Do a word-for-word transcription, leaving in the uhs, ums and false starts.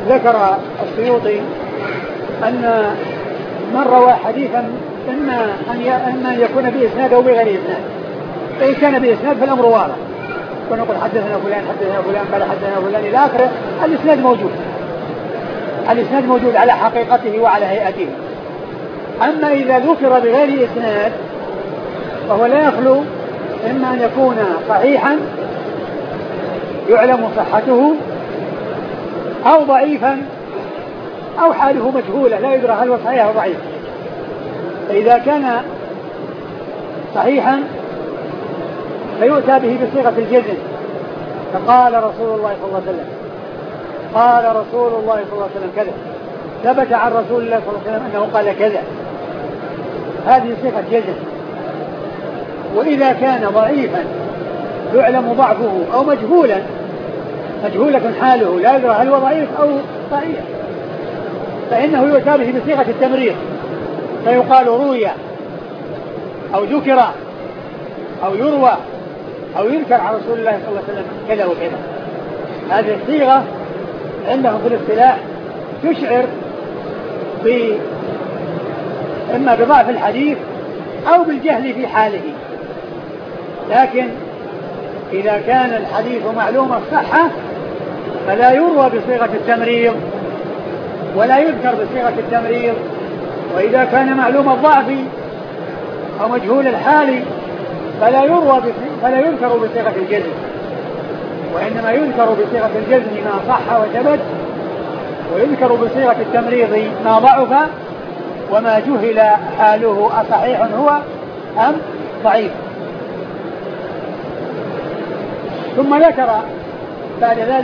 ذكر السيوطي أن من روى حديثا إما أن يكون بإسناد أو بغير إسناد، فإن كان بإسناد فالأمر واضح، ونقول حدثنا فلان حدثنا فلان قال حدثنا فلان إلى آخره، الإسناد موجود، الإسناد موجود على حقيقته وعلى هيئته. أما إذا ذكر بغير إسناد فهو لا يخلو إما أن يكون صحيحا يعلم صحته، أو ضعيفا، أو حاله مجهولة لا يدرى هل هو صحيح أو ضعيف. فإذا كان صحيحا فيؤتى به بصيغة الجزم، فقال رسول الله صلى الله عليه وسلم قال رسول الله صلى الله عليه وسلم كذا، ثبت عن رسول الله صلى الله عليه وسلم أنه قال كذا، هذه صيغة جزم. وإذا كان ضعيفا يعلم ضعفه أو مجهولا مجهولة حاله لا يدرى هل هو ضعيف أو صحيح، فإنه يؤتى به بصيغة التمريض، فيقال روي أو ذكر أو يروى أو يذكر عن رسول الله صلى الله عليه وسلم كذا وكذا. هذه الصيغة عندهم في الاصطلاح تشعر إما بضعف الحديث أو بالجهل في حاله، لكن إذا كان الحديث معلوم الصحة فلا يروى بصيغة التمريض ولا يذكر بصيغة التمريض. وإذا كان معلوم الضعف أو مجهول الحال فلا يروى فلا يذكر بصيغة الجزم، وإنما يذكر بصيغة الجزم ما صح وثبت، ويذكر بصيغة التمريض ما ضعف وما جهل حاله أصحيح هو أم ضعيف. ثم ذكر بعد ذلك